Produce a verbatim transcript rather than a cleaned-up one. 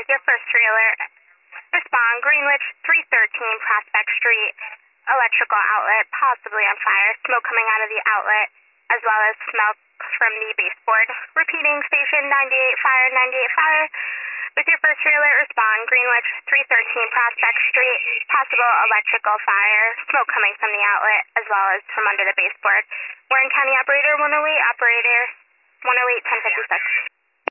with your first trailer. Respond, Greenwich, three thirteen Prospect Street, electrical outlet, possibly on fire, smoke coming out of the outlet, as well as smoke from the baseboard. Repeating, station ninety-eight fire, ninety-eight fire. With your first trailer, respond, Greenwich, three thirteen Prospect Street, possible electrical fire, smoke coming from the outlet, as well as from under the baseboard. Warren County Operator one oh eight, Operator one oh eight, ten fifty-six.